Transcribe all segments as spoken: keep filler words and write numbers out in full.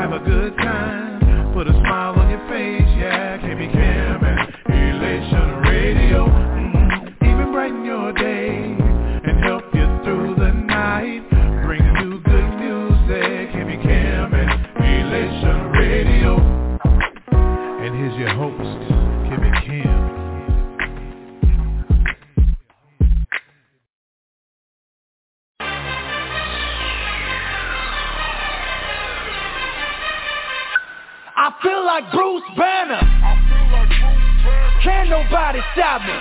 have a good time, put a smile on your face, yeah. K B Cam and Elation Radio, mm-hmm. Even brighten your day and help you through the night. Bring you good music, K B Cam and Elation Radio. And here's your host, K B Cam. I feel like Bruce Banner. Can't nobody stop me.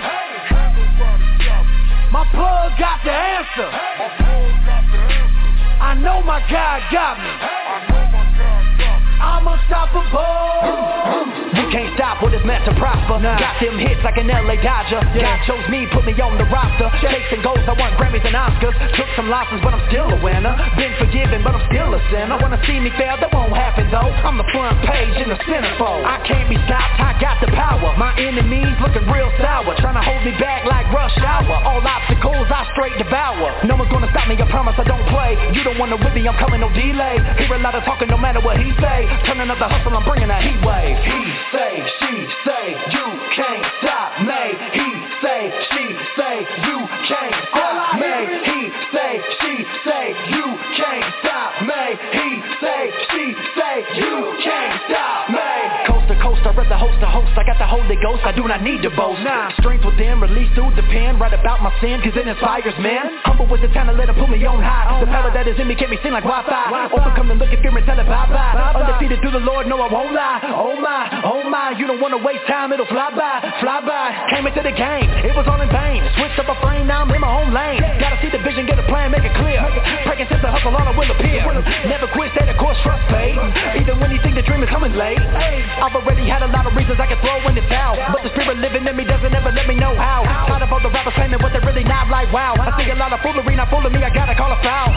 My plug got the answer. I know my God got me. I'm unstoppable. You can't stop what is meant to prosper. Nah. Got them hits like an L A Dodger. Yeah. God chose me, put me on the roster. Yeah. Chasing goals, I won Grammys and Oscars. Took some losses, but I'm still a winner. Been forgiven, but I'm still a sinner. Wanna see me fail, that won't happen though. I'm the front page in the centerfold. I can't be stopped, I got the power. My enemies looking real sour, trying to hold me back like rush hour. All obstacles I straight devour. No one's gonna stop me, I promise I don't play. You don't wanna with me, I'm coming no delay. Hear a lot of talking no matter what he say. Turning up the hustle, I'm bringing a heat wave. He say, she say, you can't stop me. He say, she say, you can't stop me. He say, she say, you can't stop me. He say, she say, you can't stop me. Coast to coast, I rep the host to host. I got the Holy Ghost, I do not need to boast. Nah, strength within, release through the pen. Write about my sin, cause it inspires man. Humble with the talent, let him put me on high. The power that is in me can be seen like Wi-Fi. Overcome and look at fear and tell it bye-bye. Undefeated through the Lord, no I won't lie. Oh my, oh my, you don't wanna waste time, it'll fly by, fly by. Came into the game, it was all in vain. Switched up a frame, now I'm in my own lane. Gotta see the vision, get a plan, make it clear. Breaking since the hustle, all I will appear. Never quit, stay the course, trust paid. Even when you think the dream is coming late. I've already had a lot of reasons I can throw in the towel, but the spirit living in me doesn't ever let me know how. Tired of all the rappers claiming what they're really not like, wow. I see a lot of foolery, not fooling me, I gotta call a foul.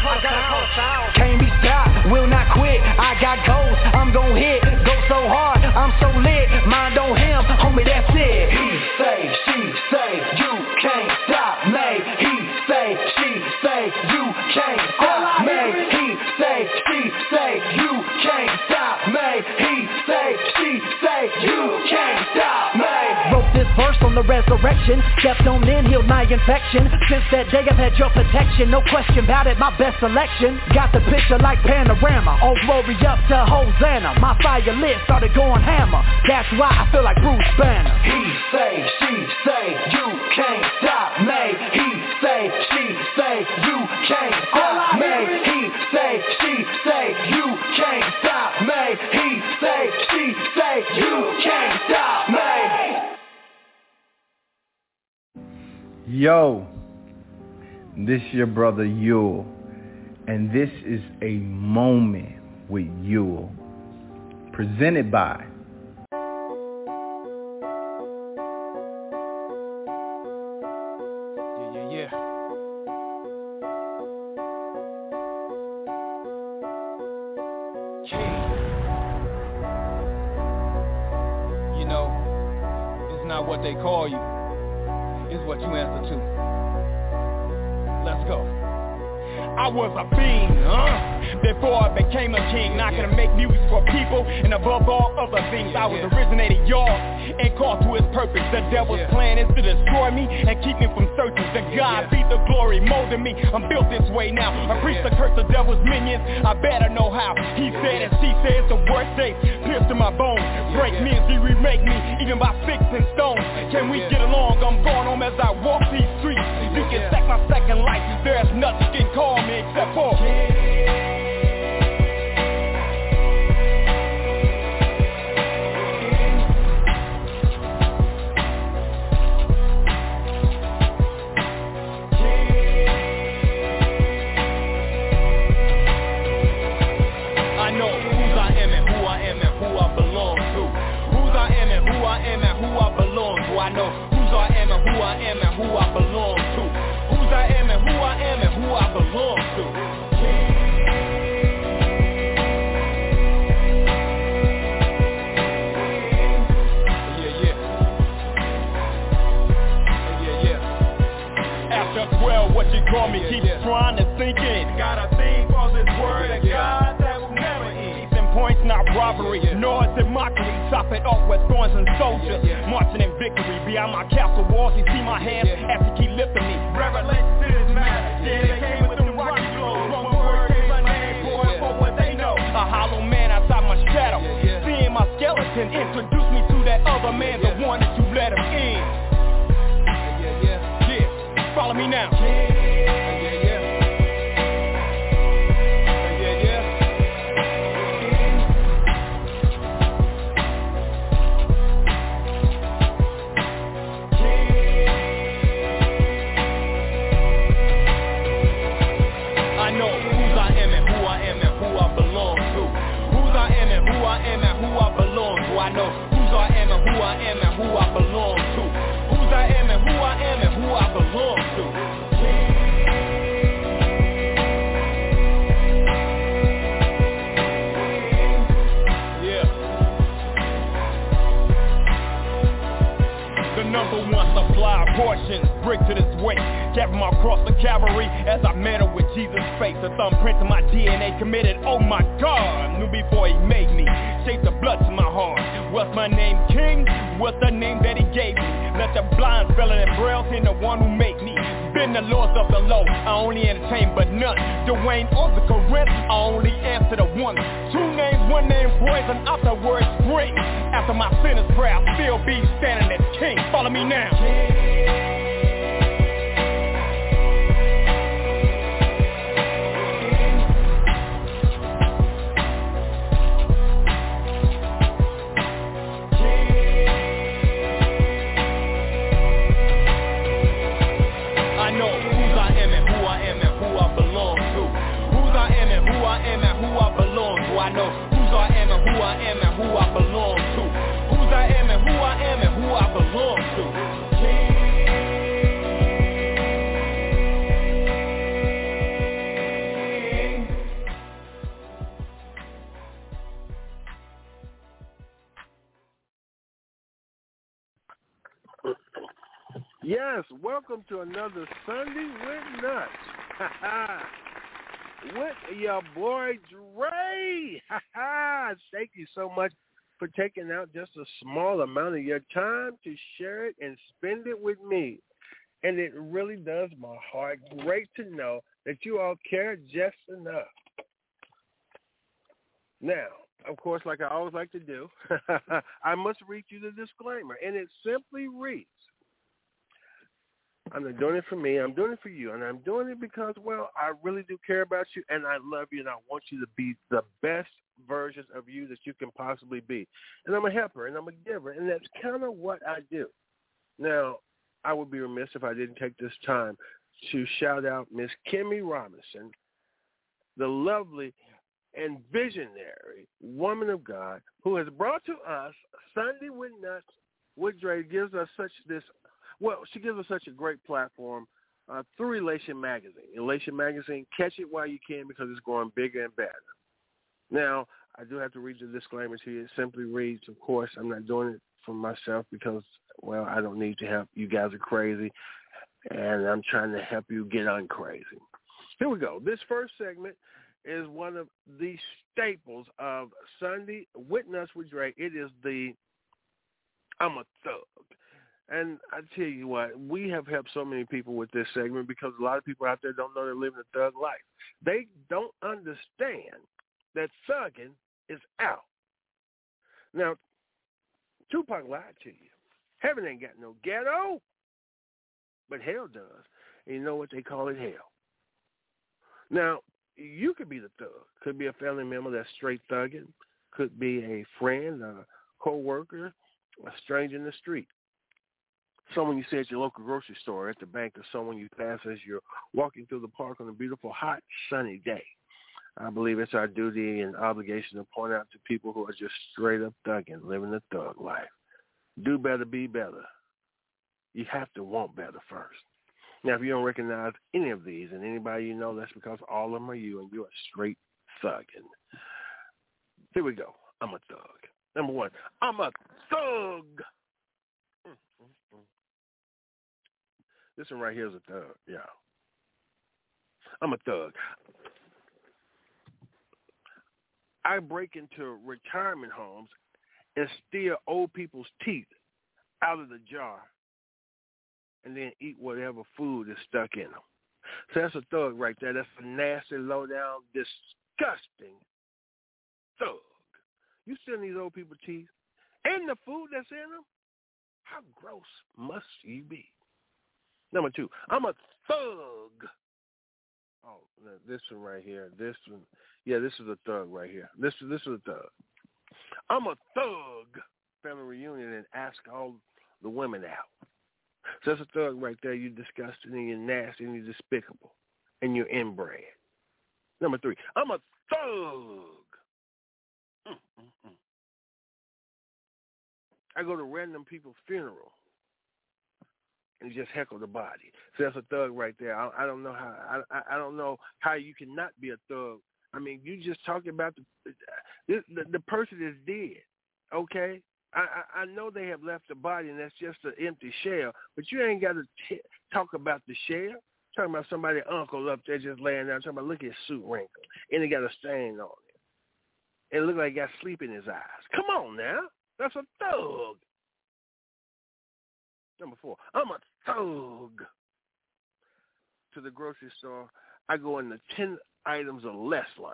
Can't be stopped, will not quit. I got goals, I'm gon' hit. Go so hard, I'm so lit. Mind on him, homie, that's it. He say, she say, you can't stop me. He say, she say, you can't stop me. He say, she say, you can't stop me. He say, she say, you can't stop me. Wrote this verse on the resurrection. Stepped on in, healed my infection. Since that day I've had your protection. No question about it, my best selection. Got the picture like panorama. All glory up to Hosanna. My fire lit, started going hammer. That's why I feel like Bruce Banner. He say, she say, you can't stop me. He say, she say, you can't stop me. He say, she say, you can't stop me. He say, she say, you can't stop me. Yo, this your brother Yule, and this is a moment with Yule, presented by Yeah, yeah, yeah. Yeah. You know, it's not what they call you, it's what you answer to. Let's go. I was a fiend, huh? Before I became a king, not gonna make music for people, and above all other things, I was originated y'all, and called to his purpose. The devil's plan is to destroy me, and keep me from searching. To God be the glory, molding me, I'm built this way now. I preach the curse of devil's minions, I better know how. He said and she said it's the worst day, pierced to my bones. Break me as he remake me, even by sticks and stones. Can we get along? I'm going home as I walk these streets. You can sack my second life, there's nothing you can call me except for I know whose I am and who I am and who I belong to. Whose I am and who I am and who I belong to. I know whose I am and who I am and who I belong to. Whose I am and who I am and who I belong to. Yeah, yeah. Yeah, yeah. After twelve, what you call me, keep trying to think it. Gotta think for this word of God that will never end. points, not robbery. Nor is it mockery. Top it off with thorns and soldiers. Marching in victory. Beyond my castle walls, you see my hands as they keep lifting me. Revelations to this matter. Yeah, they came with them rocky blows. One word is my name, boy, for what they know. A hollow man outside my shadow. Seeing my skeleton introduce me to that other man, the one that you let him in. Yeah, follow me now. I know whose I am and who I am and who I belong to. Whose I am and who I am and who I belong to. Number one supply portion, brick to this weight. Carrying my cross the cavalry as I mantle with Jesus' face. A thumbprint of my D N A committed, oh my God. Knew before he made me, shaped the blood to my heart. What's my name, King? What's the name that he gave me? Let the blind spelling and braille in the one who made me. Been the lords of the low, I only entertain but none. Dwayne or the Corinth, I only answer the one. Two names, one name, poison, afterwards spring. After my sin is prayer, I'll still be standing as king. Follow me now. I know whose I am and who I am and who I belong to. Whose I am and who I am and who I belong to. Yes, welcome to another Sunday with Nuts. With your boy Dre. Thank you so much for taking out just a small amount of your time to share it and spend it with me. And it really does my heart great to know that you all care just enough. Now, of course, like I always like to do, I must read you the disclaimer. And it simply reads, I'm not doing it for me. I'm doing it for you. And I'm doing it because, well, I really do care about you, and I love you, and I want you to be the best version of you that you can possibly be. And I'm a helper, and I'm a giver, and that's kind of what I do. Now, I would be remiss if I didn't take this time to shout out Miss Kimmy Robinson, the lovely and visionary woman of God who has brought to us Sunday with Nuts with Dre, gives us such this Well, she gives us such a great platform uh, through Elation Magazine. Elation Magazine, catch it while you can because it's growing bigger and better. Now, I do have to read the disclaimer to you. It simply reads, of course, I'm not doing it for myself because, well, I don't need to help. You guys are crazy, and I'm trying to help you get uncrazy. Here we go. This first segment is one of the staples of Sunday with Nuts with Dre. It is the I'm a Thug. And I tell you what, we have helped so many people with this segment because a lot of people out there don't know they're living a thug life. They don't understand that thugging is out. Now, Tupac lied to you. Heaven ain't got no ghetto, but hell does. And you know what? They call it hell. Now, you could be the thug. Could be a family member that's straight thugging. Could be a friend, a co-worker, a stranger in the street. Someone you see at your local grocery store, at the bank, or someone you pass as you're walking through the park on a beautiful, hot, sunny day. I believe it's our duty and obligation to point out to people who are just straight up thugging, living the thug life. Do better, be better. You have to want better first. Now, if you don't recognize any of these and anybody you know, that's because all of them are you and you're a straight thugging. Here we go. I'm a thug. Number one, I'm a thug. This one right here is a thug, yeah. I'm a thug. I break into retirement homes and steal old people's teeth out of the jar and then eat whatever food is stuck in them. So that's a thug right there. That's a nasty, low-down, disgusting thug. You stealing these old people's teeth and the food that's in them? How gross must you be? Number two, I'm a thug. Oh, this one right here. This one. Yeah, this is a thug right here. This, this is a thug. I'm a thug. Family reunion and ask all the women out. So that's a thug right there. You're disgusting and you're nasty and you're despicable and you're inbred. Number three, I'm a thug. Mm, mm, mm. I go to random people's funeral and just heckle the body. So that's a thug right there. I, I don't know how. I, I don't know how you cannot be a thug. I mean, you just talking about the the, the, the person is dead. Okay, I, I I know they have left the body and that's just an empty shell. But you ain't got to t- talk about the shell. Talking about somebody's uncle up there just laying down. Talking about look at his suit wrinkle and he got a stain on it. And it look like he got sleep in his eyes. Come on now, that's a thug. Number four, I'm a thug. To the grocery store, I go in the ten items or less line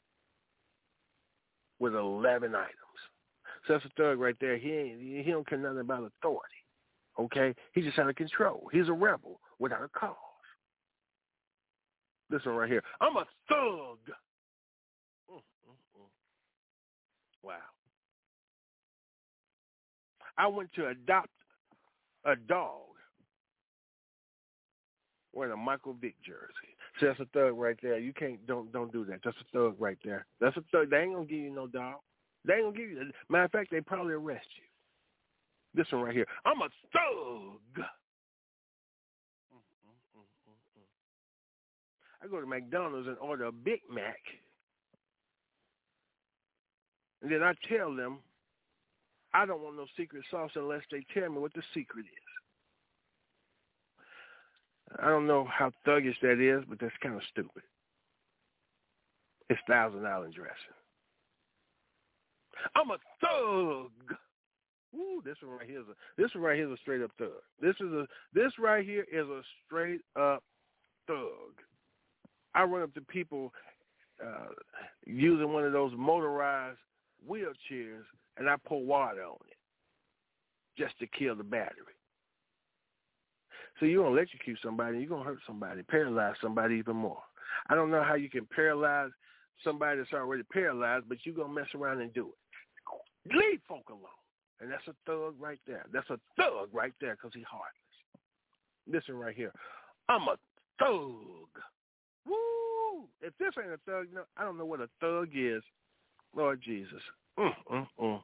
with eleven items. So that's a thug right there. He ain't, he don't care nothing about authority. Okay? He's just out of control. He's a rebel without a cause. This one right here. I'm a thug. Mm, mm, mm. Wow. I went to adopt a dog wearing a Michael Vick jersey. So that's a thug right there. You can't, don't don't do that. That's a thug right there. That's a thug. They ain't going to give you no dog. They ain't going to give you, matter of fact, they probably arrest you. This one right here. I'm a thug. I go to McDonald's and order a Big Mac. And then I tell them, I don't want no secret sauce unless they tell me what the secret is. I don't know how thuggish that is, but that's kind of stupid. It's Thousand Island dressing. I'm a thug. Ooh, this one right here is a this one right here is a straight up thug. This is a this right here is a straight up thug. I run up to people uh, using one of those motorized wheelchairs, and I pour water on it just to kill the battery. So you're going to electrocute somebody, you're going to hurt somebody, paralyze somebody even more. I don't know how you can paralyze somebody that's already paralyzed, but you're going to mess around and do it. Leave folk alone. And that's a thug right there. That's a thug right there because he's heartless. Listen right here. I'm a thug. Woo! If this ain't a thug, no, I don't know what a thug is. Lord Jesus. Mm, mm, mm.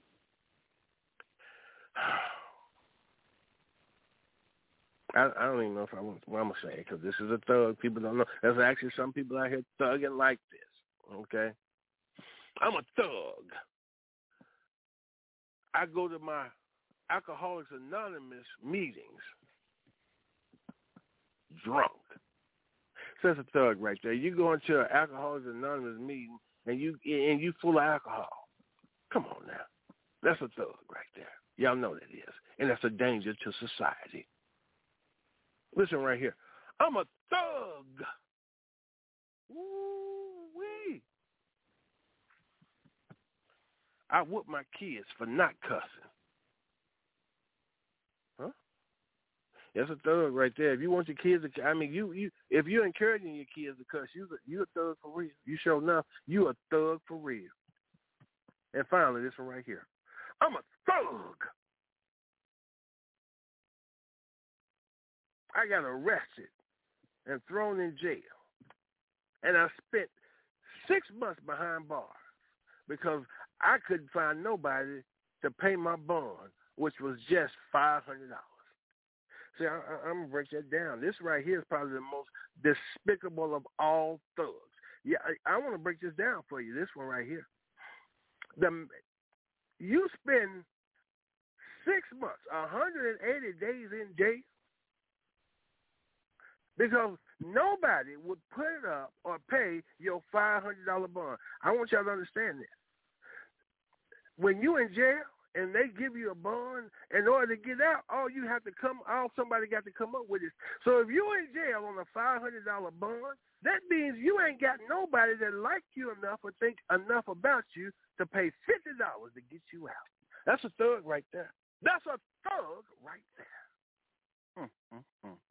I, I don't even know if I want what I'm going to say because this is a thug. People don't know. There's actually some people out here thugging like this, okay? I'm a thug. I go to my Alcoholics Anonymous meetings drunk. So that's a thug right there. You go into an Alcoholics Anonymous meeting and you and you full of alcohol. Come on now. That's a thug right there. Y'all know that is. And that's a danger to society. Listen right here. I'm a thug. Woo-wee. I whoop my kids for not cussing. Huh? That's a thug right there. If you want your kids to, I mean, you, you, if you're encouraging your kids to cuss, you, you a thug for real. You sure enough, you a thug for real. And finally, this one right here. I'm a thug. I got arrested and thrown in jail. And I spent six months behind bars because I couldn't find nobody to pay my bond, which was just five hundred dollars. See, I, I, I'm going to break that down. This right here is probably the most despicable of all thugs. Yeah, I, I want to break this down for you, this one right here. The, you spend six months, one hundred eighty days in jail, Because nobody would put it up or pay your five hundred dollars bond. I want y'all to understand this. When you in jail and they give you a bond, in order to get out, all you have to come, all somebody got to come up with is. So if you're in jail on a five hundred dollars bond, that means you ain't got nobody that like you enough or think enough about you to pay fifty dollars to get you out. That's a thug right there. That's a thug right there. Mm, mm, mm.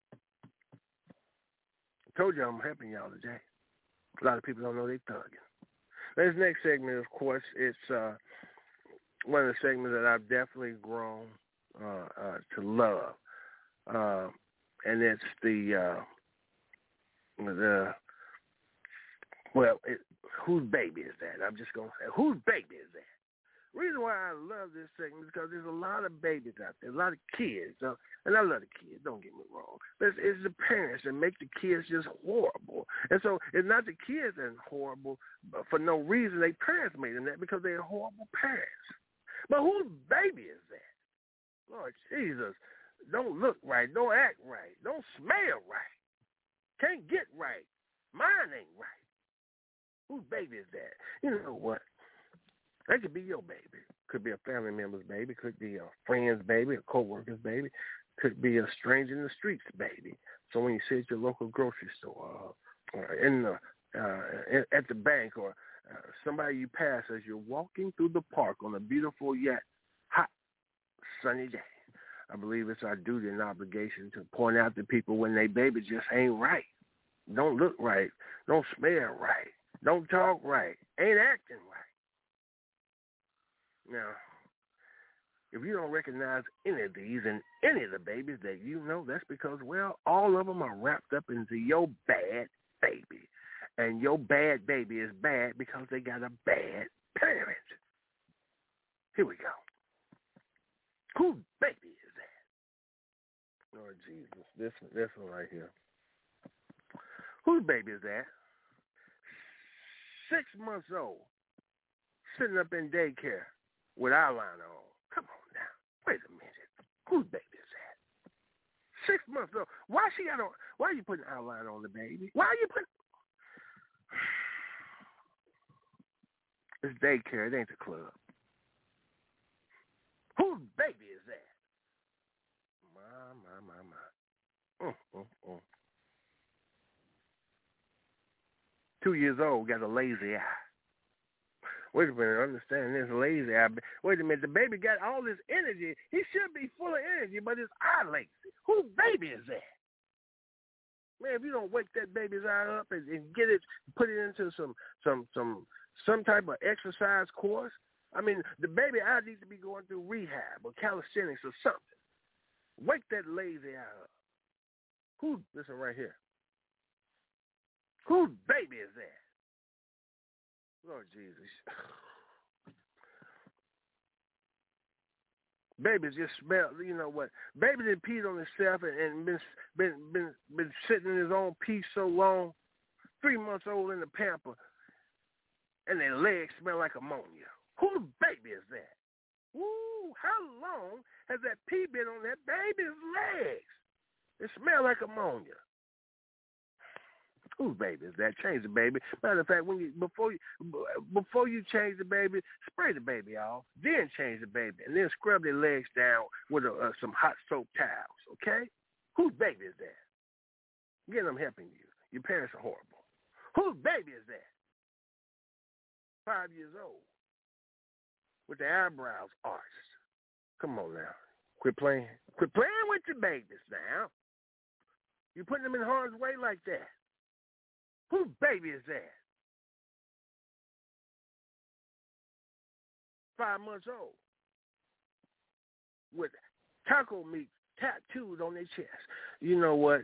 I told you I'm helping y'all today. A lot of people don't know they thugging. This next segment, of course, it's uh, one of the segments that I've definitely grown uh, uh, to love, uh, and it's the uh, the well, it, whose baby is that? I'm just gonna say, whose baby is that? Reason why I love this segment is because there's a lot of babies out there, a lot of kids, uh, and I love the kids, don't get me wrong, but it's, it's the parents that make the kids just horrible. And so it's not the kids that are horrible but for no reason. Their parents made them that because they're horrible parents. But whose baby is that? Lord Jesus, don't look right, don't act right, don't smell right, can't get right, mine ain't right. Whose baby is that? You know what? That could be your baby. Could be a family member's baby. Could be a friend's baby, a co-worker's baby. Could be a stranger in the streets baby. So when you sit at your local grocery store, uh, or in the uh, at the bank, or uh, somebody you pass as you're walking through the park on a beautiful yet hot sunny day, I believe it's our duty and obligation to point out to people when they baby just ain't right, don't look right, don't smell right, don't talk right, ain't acting right. Now, if you don't recognize any of these and any of the babies that you know, that's because, well, all of them are wrapped up into your bad baby. And your bad baby is bad because they got a bad parent. Here we go. Whose baby is that? Lord Jesus, this one, this one right here. Whose baby is that? Six months old, sitting up in daycare with eyeliner on. Come on now. Wait a minute. Whose baby is that? Six months old. Why she got on? Why are you putting eyeliner on the baby? Why are you putting? It's daycare. It ain't the club. Whose baby is that? My, my, my, my. Mm, mm, mm. Two years old, got a lazy eye. Wait a minute, understand this lazy eye. Wait a minute, the baby got all this energy. He should be full of energy, but his eye lazy. Whose baby is that? Man, if you don't wake that baby's eye up and, and get it, put it into some some some some type of exercise course, I mean, the baby eye needs to be going through rehab or calisthenics or something. Wake that lazy eye up. Who? Listen right here. Whose baby is that? Lord Jesus. Babies just smell, you know what? Baby done peed on himself and, and been, been been been sitting in his own pee so long, three months old in the pamper, and their legs smell like ammonia. Whose baby is that? Woo! How long has that pee been on that baby's legs? It smell like ammonia. Whose baby is that? Change the baby. Matter of fact, when you before you before you change the baby, spray the baby off, then change the baby, and then scrub their legs down with a, uh, some hot soap towels. Okay? Whose baby is that? Again, I'm helping you. Your parents are horrible. Whose baby is that? Five years old, with their eyebrows arched. Come on now, quit playing. Quit playing with your babies now. You putting them in harm's way like that. Whose baby is that? Five months old with taco meat tattooed on their chest. You know what?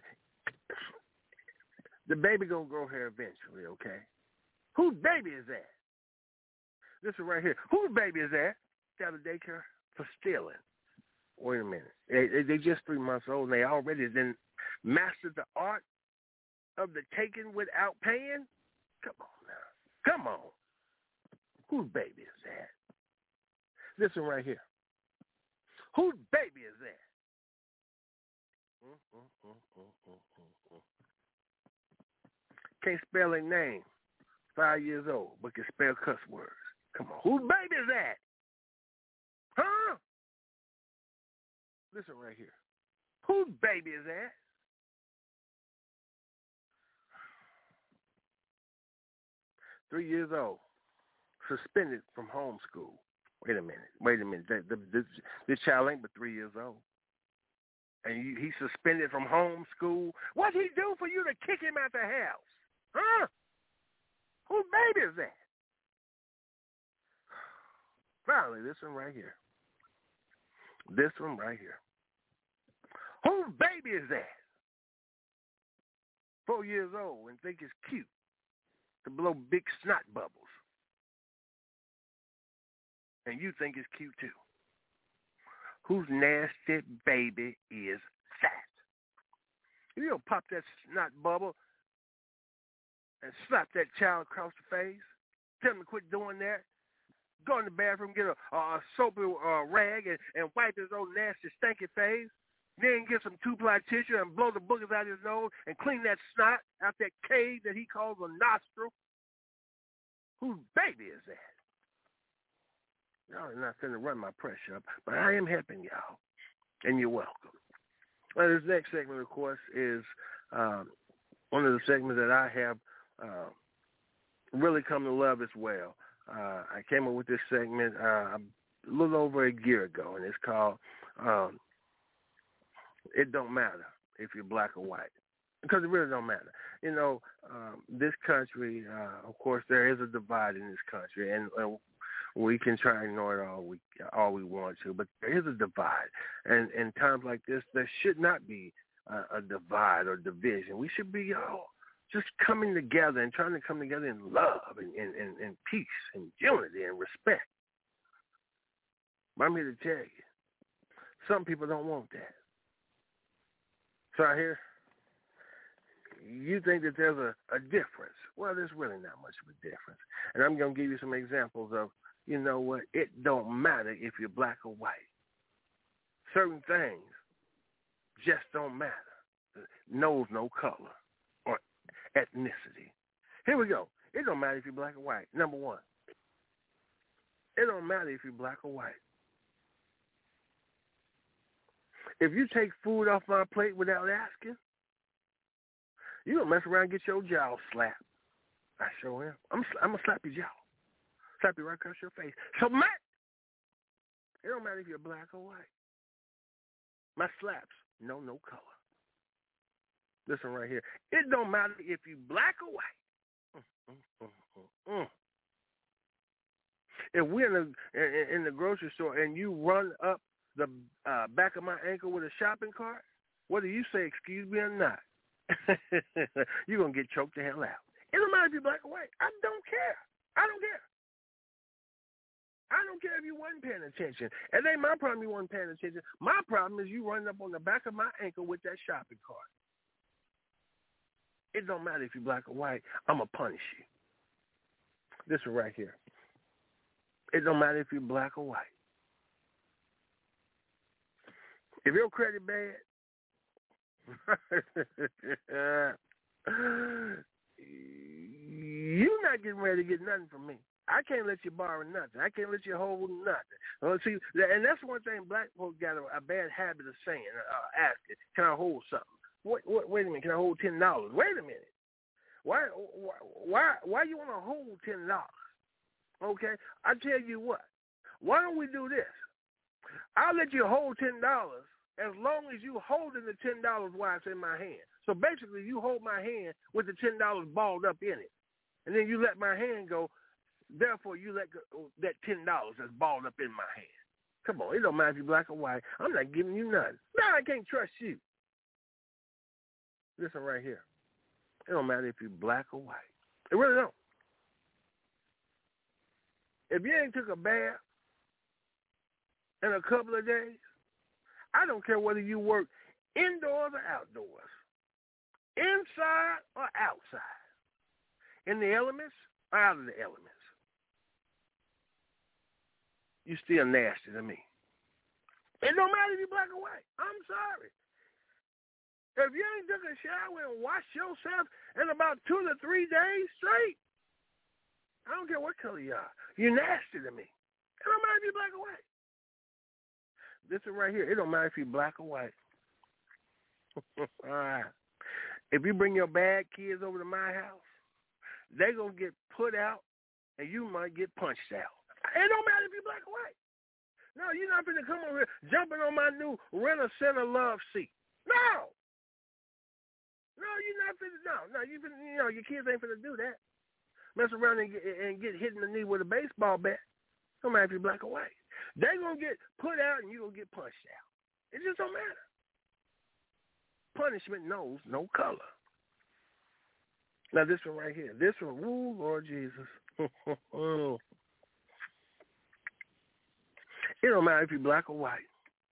The baby gonna grow hair eventually, okay? Whose baby is that? This is right here. Whose baby is that? Out of daycare for stealing. Wait a minute. They, they, they just three months old and they already then mastered the art of the taking without paying? Come on now. Come on. Whose baby is that? Listen right here. Whose baby is that? Mm, mm, mm, mm, mm, mm, mm. can't spell a name, five years old, but can spell cuss words. Come on, whose baby is that? Huh? Listen right here. Whose baby is that? Three years old, suspended from homeschool. Wait a minute. Wait a minute. The, the, this, this child ain't but three years old. And you, he's suspended from homeschool. What'd he do for you to kick him out the house? Huh? Whose baby is that? Finally, this one right here. This one right here. Whose baby is that? Four years old and think it's cute to blow big snot bubbles. And you think it's cute too. Whose nasty baby is that? You don't pop that snot bubble and slap that child across the face. Tell him to quit doing that. Go in the bathroom, get a, a soapy uh, rag and, and wipe his old nasty, stinky face. Then get some two-ply tissue and blow the boogers out of his nose and clean that snot out that cave that he calls a nostril. Whose baby is that? Y'all are not going to run my pressure up, but I am helping y'all, and you're welcome. Well, this next segment, of course, is um, one of the segments that I have uh, really come to love as well. Uh, I came up with this segment uh, a little over a year ago, and it's called um, It Don't Matter If You're Black or White, because it really don't matter. You know, um, this country, uh, of course, there is a divide in this country, and uh, we can try and ignore it all we all we want to, but there is a divide. And in times like this, there should not be a, a divide or division. We should be all just coming together and trying to come together in love and, and, and, and peace and unity and respect. But I'm here to tell you, some people don't want that. So I hear you think that there's a, a difference. Well, there's really not much of a difference. And I'm going to give you some examples of, you know what, it don't matter if you're black or white. Certain things just don't matter. Knows no color or ethnicity. Here we go. It don't matter if you're black or white. Number one, it don't matter if you're black or white. If you take food off my plate without asking, you don't mess around and get your jaw slapped. I sure am. I'm, I'm going to slap your jaw. Slap you right across your face. So, Matt, it don't matter if you're black or white. My slaps, no, no color. Listen right here. It don't matter if you're black or white. Mm, mm, mm, mm, mm. If we're in the, in the grocery store and you run up the uh, back of my ankle with a shopping cart, whether you say excuse me or not, you're going to get choked the hell out. It don't matter if you're black or white. I don't care. I don't care. I don't care if you wasn't paying attention. It ain't my problem you wasn't paying attention. My problem is you running up on the back of my ankle with that shopping cart. It don't matter if you're black or white. I'm going to punish you. This one right here. It don't matter if you're black or white. If your credit bad, you're not getting ready to get nothing from me. I can't let you borrow nothing. I can't let you hold nothing. Well, see, and that's one thing black folks got a, a bad habit of saying, uh, asking, can I hold something? Wait, wait, wait a minute, can I hold ten dollars? Wait a minute. Why, why, why you want to hold ten dollars? Okay, I tell you what. Why don't we do this? I'll let you hold ten dollars as long as you holding the ten dollars while it's in my hand. So basically, you hold my hand with the ten dollars balled up in it, and then you let my hand go. Therefore, you let go that ten dollars that's balled up in my hand. Come on, it don't matter if you're black or white. I'm not giving you nothing. No, I can't trust you. Listen right here. It don't matter if you're black or white. It really don't. If you ain't took a bath in a couple of days, I don't care whether you work indoors or outdoors, inside or outside, in the elements or out of the elements. You still nasty to me. It don't matter if you're black or white. I'm sorry. If you ain't took a shower and washed yourself in about two to three days straight, I don't care what color you are. You're nasty to me. It don't matter if you're black or white. This one right here, it don't matter if you're black or white. All right. If you bring your bad kids over to my house, they going to get put out and you might get punched out. It don't matter if you're black or white. No, you're not going to come over here jumping on my new Rent-A-Center love seat. No. No, you're not finna, no, no, you finna, you know, your kids ain't finna do that. Mess around and get, and get hit in the knee with a baseball bat. No matter if you're black or white. They gonna get put out and you gonna get punched out. It just don't matter. Punishment knows no color. Now this one right here, this one, woo, Lord Jesus. It don't matter if you're black or white.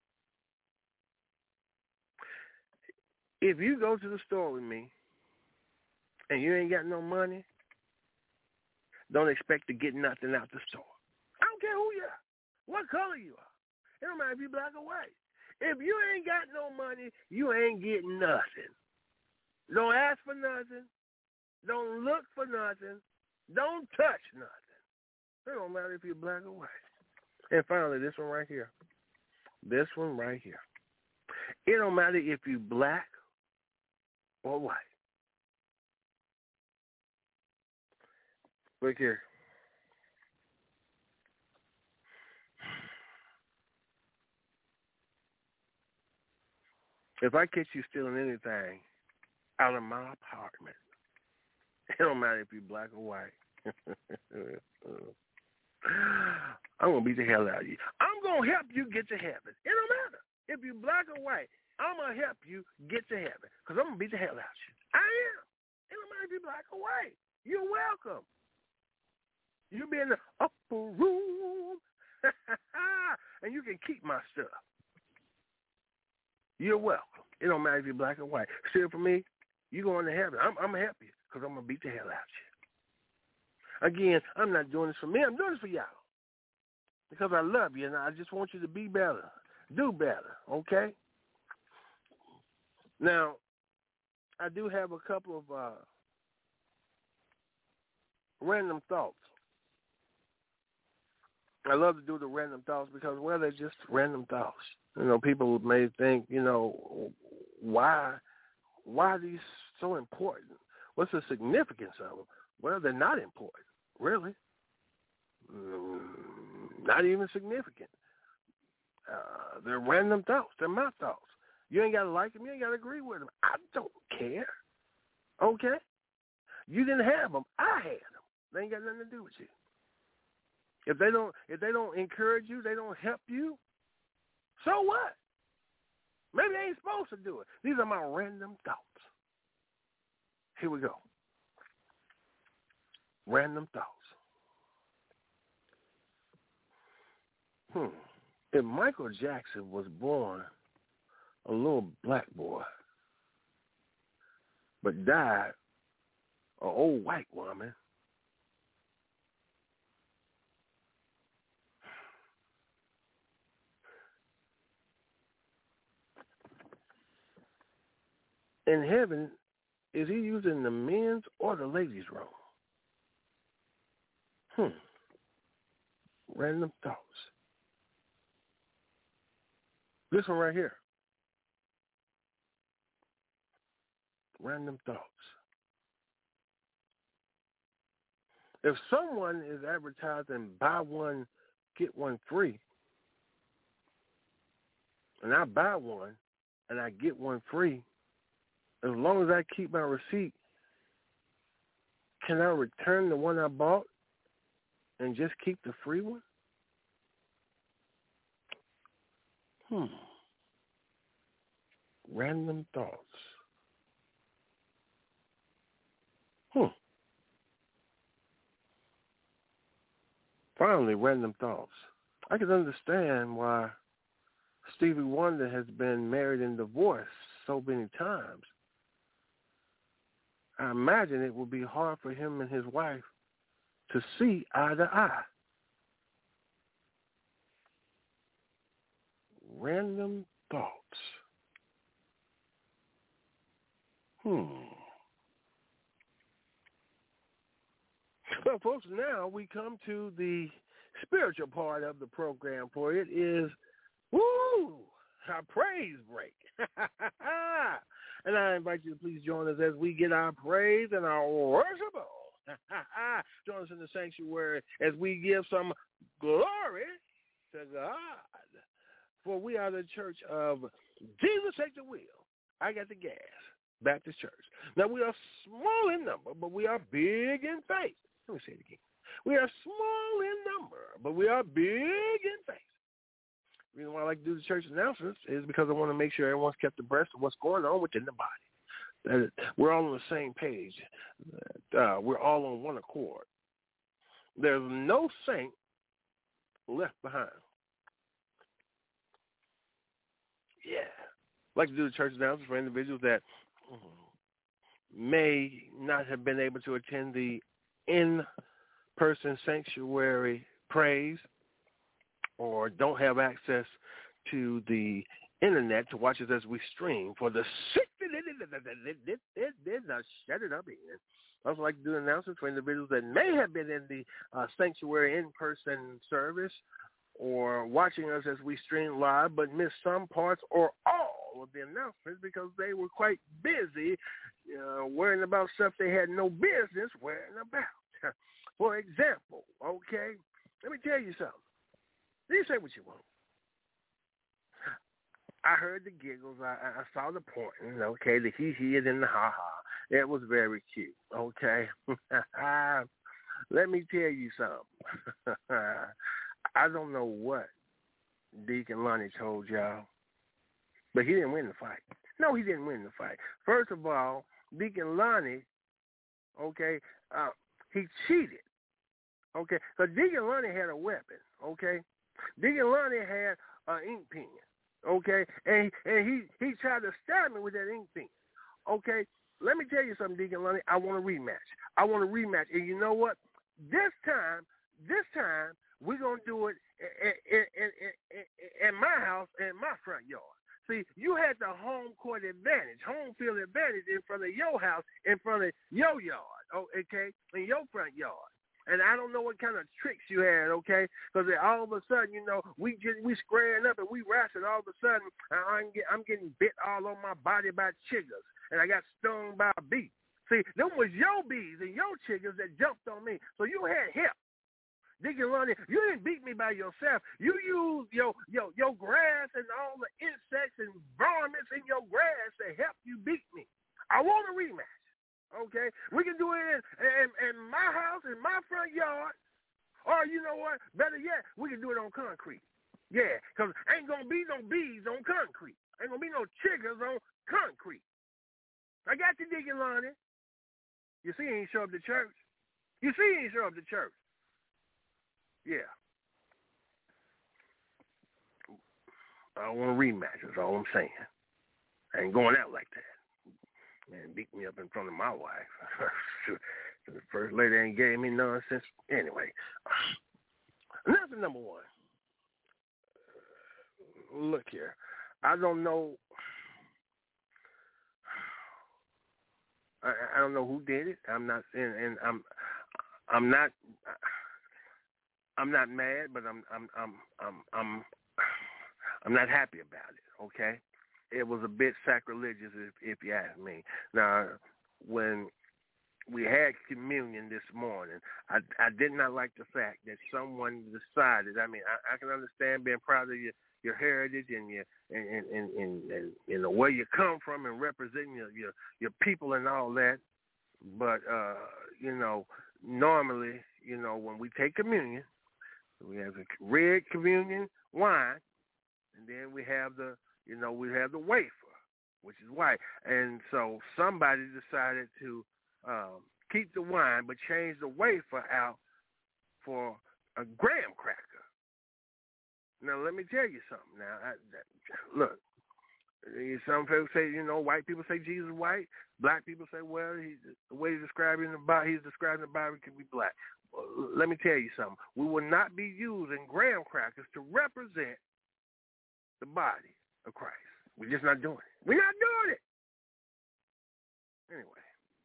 If you go to the store with me and you ain't got no money, don't expect to get nothing out the store. I don't care who you are, what color you are. It don't matter if you're black or white. If you ain't got no money, you ain't getting nothing. Don't ask for nothing. Don't look for nothing. Don't touch nothing. It don't matter if you're black or white. And finally, this one right here. This one right here. It don't matter if you're black or white. Look here. If I catch you stealing anything out of my apartment, it don't matter if you're black or white. I'm going to beat the hell out of you. I'm going to help you get to heaven. It don't matter if you're black or white. I'm going to help you get to heaven because I'm going to beat the hell out of you. I am. It don't matter if you're black or white. You're welcome. You'll be in the upper room and you can keep my stuff. You're welcome. It don't matter if you're black or white. Still, for me, you're going to heaven. I'm, I'm going to help you because I'm going to beat the hell out of you. Again, I'm not doing this for me. I'm doing this for y'all because I love you and I just want you to be better, do better, okay? Now, I do have a couple of uh, random thoughts. I love to do the random thoughts because, well, they're just random thoughts. You know, people may think, you know, why, why are these so important? What's the significance of them? Well, they're not important, really. Mm, not even significant. Uh, they're random thoughts. They're my thoughts. You ain't got to like them. You ain't got to agree with them. I don't care. Okay? You didn't have them. I had them. They ain't got nothing to do with you. If they don't, if they don't encourage you, they don't help you, so what? Maybe they ain't supposed to do it. These are my random thoughts. Here we go. Random thoughts. Hmm. If Michael Jackson was born a little black boy, but died an old white woman, in heaven, is he using the men's or the ladies' room? Hmm. Random thoughts. This one right here. Random thoughts. If someone is advertising buy one, get one free, and I buy one and I get one free, as long as I keep my receipt, can I return the one I bought and just keep the free one? Hmm. Random thoughts. Hmm. Finally, random thoughts. I can understand why Stevie Wonder has been married and divorced so many times. I imagine it would be hard for him and his wife to see eye to eye. Random thoughts. Hmm. Well, folks, now we come to the spiritual part of the program for it is, woo, our praise break. And I invite you to please join us as we get our praise and our worship on. Join us in the sanctuary as we give some glory to God. For we are the church of Jesus Take the Wheel. I got the gas. Baptist Church. Now, we are small in number, but we are big in faith. Let me say it again. We are small in number, but we are big in faith. The reason why I like to do the church announcements is because I want to make sure everyone's kept abreast of what's going on within the body. That we're all on the same page. Uh, we're all on one accord. There's no saint left behind. Yeah. I like to do the church announcements for individuals that may not have been able to attend the in-person sanctuary praise or don't have access to the internet to watch us as we stream for the now shut it up again. I also like to do announcements for individuals that may have been in the uh, sanctuary in-person service or watching us as we stream live but missed some parts or all of the announcements because they were quite busy uh, worrying about stuff they had no business worrying about. For example, okay, let me tell you something. You say what you want. I heard the giggles. I, I saw the pointing, okay, the hee-hee and the ha-ha. It was very cute, okay? Let me tell you something. I don't know what Deacon Lonnie told y'all, but he didn't win the fight. No, he didn't win the fight. First of all, Deacon Lonnie, okay, uh, he cheated, okay? So Deacon Lonnie had a weapon, okay? Deacon Lonnie had an ink pen, okay? And, and he, he tried to stab me with that ink pen, okay? Let me tell you something, Deacon Lonnie. I want a rematch. I want a rematch. And you know what? This time, this time, we're going to do it in, in, in, in my house, in my front yard. See, you had the home court advantage, home field advantage in front of your house, in front of your yard, okay, in your front yard. And I don't know what kind of tricks you had, okay, because all of a sudden, you know, we just, we squaring up and we wrestling. All of a sudden, I'm, get, I'm getting bit all on my body by chiggers, and I got stung by a bee. See, them was your bees and your chiggers that jumped on me, so you had help. Deacon Lonnie, you didn't beat me by yourself. You used your, your, your grass and all the insects and varmints in your grass to help you beat me. I want a rematch. Okay, we can do it in, in, in my house, in my front yard, or you know what, better yet, we can do it on concrete. Yeah, because ain't going to be no bees on concrete. Ain't going to be no chiggers on concrete. I got you, Deacon Lonnie. You see he ain't show up to church. You see he ain't show up to church. Yeah. I want a rematch, that's all I'm saying. I ain't going out like that. Man, beat me up in front of my wife. The first lady ain't gave me nonsense. Anyway, lesson number one. Look here. I don't know. I, I don't know who did it. I'm not saying, and I'm, I'm not, I'm not mad, but I'm, I'm, I'm, I'm, I'm, I'm not happy about it. Okay. It was a bit sacrilegious, if, if you ask me. Now, when we had communion this morning, I, I did not like the fact that someone decided. I mean, I, I can understand being proud of your, your heritage and your and and, and, and, and you know where you come from and representing your, your your people and all that. But uh, you know, normally, you know, when we take communion, we have the red communion wine, and then we have the You know, we have the wafer, which is white. And so somebody decided to um, keep the wine but change the wafer out for a graham cracker. Now, let me tell you something. Now, I, that, look, some people say, you know, white people say Jesus is white. Black people say, well, he, the way he's described in the Bible, he's describing the Bible can be black. Well, let me tell you something. We will not be using graham crackers to represent the body of Christ. We're just not doing it. We're not doing it. anyway,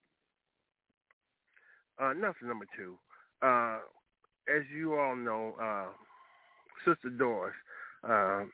uh, enough of number two. Uh, as you all know, uh, Sister Doris uh,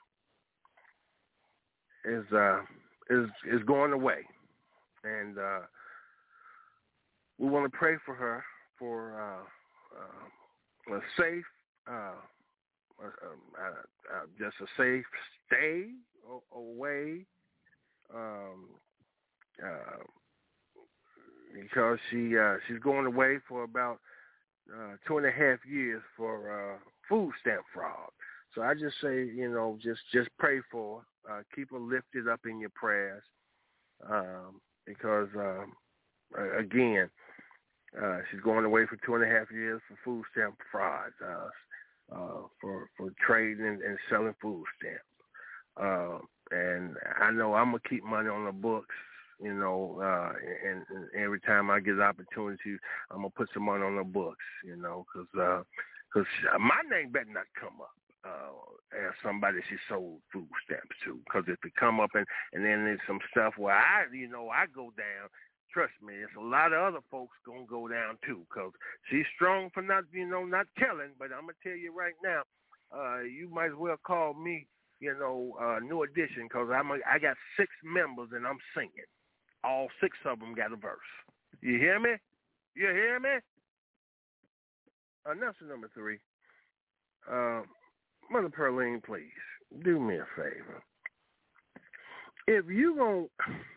is uh, is is going away, and uh, we want to pray for her for uh, uh, a safe, uh, uh, uh, uh, just a safe stay away, um, uh, because she uh, she's going away for about uh, two and a half years for uh, food stamp fraud. So I just say, you know, just just pray for her, uh, keep her lifted up in your prayers, um, because um, again, uh, she's going away for two and a half years for food stamp fraud, uh, uh, for for trading and, and selling food stamps. Uh, and I know I'm gonna keep money on the books, you know, uh, and, and every time I get an opportunity, I'm gonna put some money on the books, you know, because uh, cause my name better not come up uh, as somebody she sold food stamps to. Because if it come up and, and then there's some stuff where I, you know, I go down, trust me, it's a lot of other folks gonna go down too. Because she's strong for not, you know, not telling. But I'm gonna tell you right now, uh, you might as well call me, you know, uh, New Edition, because I'm a, I got six members and I'm singing. All six of them got a verse. You hear me? You hear me? Announcement number three. Uh, Mother Pearline, please do me a favor. If you gon'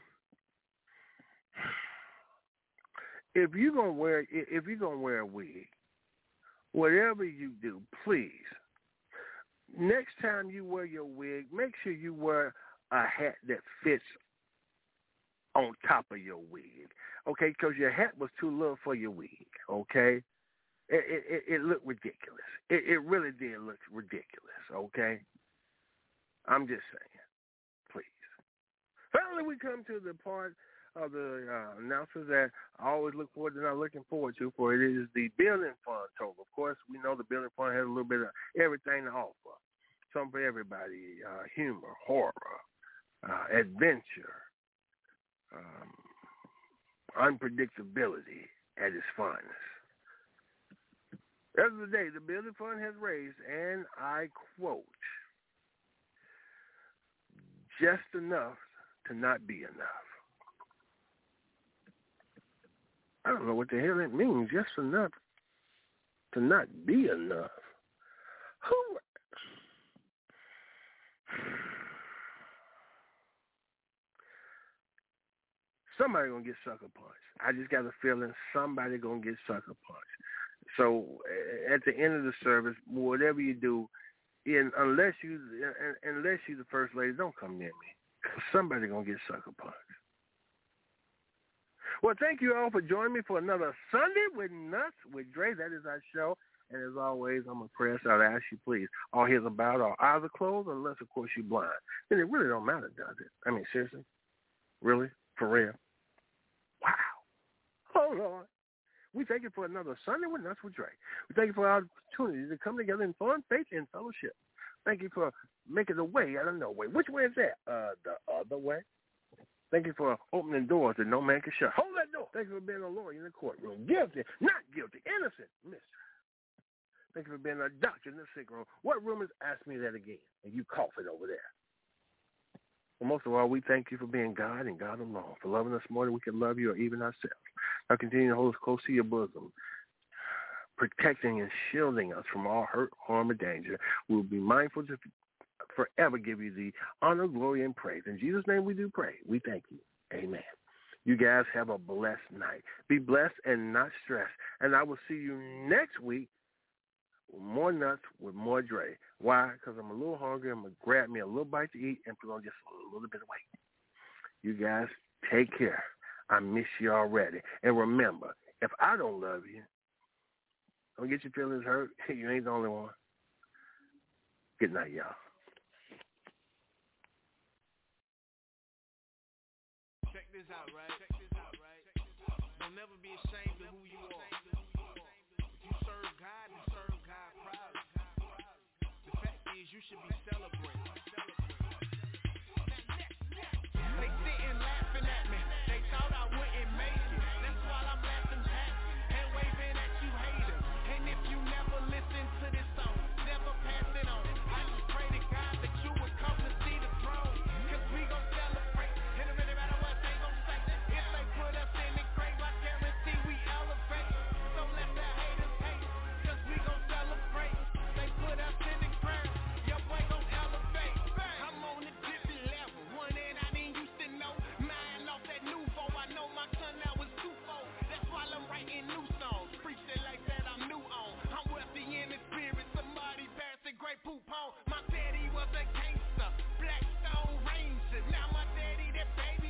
if you gonna wear if you gonna wear a wig, whatever you do, please. Next time you wear your wig, make sure you wear a hat that fits on top of your wig, okay? Because your hat was too little for your wig, okay? It it, it, it looked ridiculous. It, it really did look ridiculous, okay? I'm just saying, please. Finally, we come to the part of the uh, announcements that I always look forward to, not looking forward to, for it is the building fund total. Of course, we know the building fund has a little bit of everything to offer. Something for everybody, uh, humor, horror, uh, adventure, um, unpredictability at its finest. As of the day, the building fund has raised, and I quote, just enough to not be enough. I don't know what the hell it means, just enough to not be enough. Who? Somebody gonna get sucker punched. I just got a feeling somebody gonna get sucker punched. So at the end of the service, whatever you do, in, unless you unless you the first lady, don't come near me. Cause somebody gonna get sucker punched. Well, thank you all for joining me for another Sunday with Nuts with Dre. That is our show. And as always, I'm going to pray us out. I ask you, please, all here's about our eyes are closed, unless, of course, you're blind. Then it really don't matter, does it? I mean, seriously? Really? For real? Wow. Oh, Lord. We thank you for another Sunday with Nuts with Dre. We thank you for our opportunity to come together in fun, faith, and fellowship. Thank you for making a way out of no way. Which way is that? Uh, the other way. Thank you for opening doors that no man can shut. Hold that door. Thank you for being a lawyer in the courtroom. Guilty, not guilty, innocent, mister. Thank you for being a doctor in the sick room. What room is? Ask me that again. And you coughing over there. Well, most of all, we thank you for being God and God alone, for loving us more than we can love you or even ourselves. Now continue to hold us close to your bosom, protecting and shielding us from all hurt, harm, or danger. We will be mindful to forever give you the honor, glory, and praise. In Jesus' name we do pray. We thank you. Amen. You guys have a blessed night. Be blessed and not stressed. And I will see you next week with more Nuts with more Dre. Why? Because I'm a little hungry. I'm going to grab me a little bite to eat and put on just a little bit of weight. You guys take care. I miss you already. And remember, if I don't love you, don't get your feelings hurt. You ain't the only one. Good night, y'all. Check this out, right? Check this out, right? Don't never be ashamed of who you are. If you serve God and serve God proudly, the fact is you should be celebrated. They sitting laughing at me. They thought I wouldn't make poop on. My daddy was a gangster, Blackstone Ranger. Now my daddy that baby.